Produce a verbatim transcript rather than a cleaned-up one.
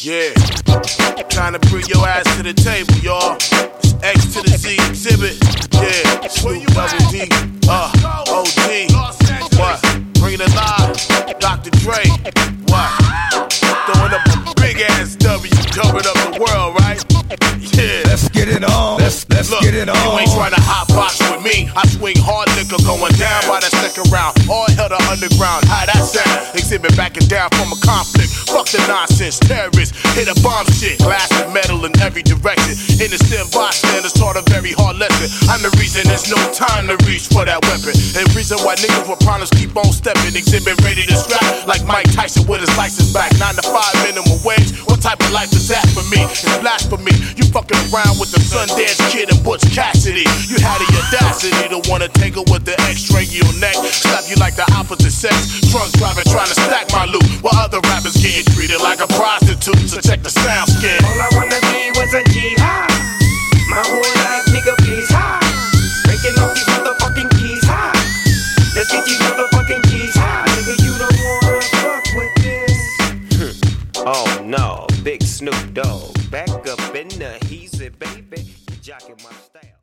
Yeah, trying to bring your ass to the table, y'all. It's X to the Z exhibit. Yeah, Snoop Double D, uh, O G. What? Bring it alive, Doctor Dre. What? Throwing up a big ass W, covered up the world, right? Yeah. Let's get it on. Let's let's Look, get it on. You ain't trying to hot box with me. I swing hard liquor going down by the second round. All hell to underground. How that sound? Exhibit backing down from a conflict. Fuck the nonsense. Terrorists hit a bomb shit. Glass and metal in every direction. Innocent bystanders taught a very hard lesson. I'm the reason there's no time to reach for that weapon. And reason why niggas with problems keep on stepping. Exhibit ready to scrap like Mike Tyson with his license back. Nine to five minimum wage. What type of life is that for me? It's blasphemy. You fucking around with the Sundance Kid and Butch Cassidy. You had the audacity to wanna tangle with the X-ray your neck. Slap you like the opposite sex. Drunk driving trying to stack my loot, while other rappers getting treated like a prostitute. So check the sound skin. All I wanna be was a jihad. My whole life, nigga, please high. Breaking all these motherfucking keys high. Let's get these motherfucking keys high. Nigga, you don't wanna fuck with this. Oh no, Big Snoop Dogg, back up in the heezy, baby. You jocking my style.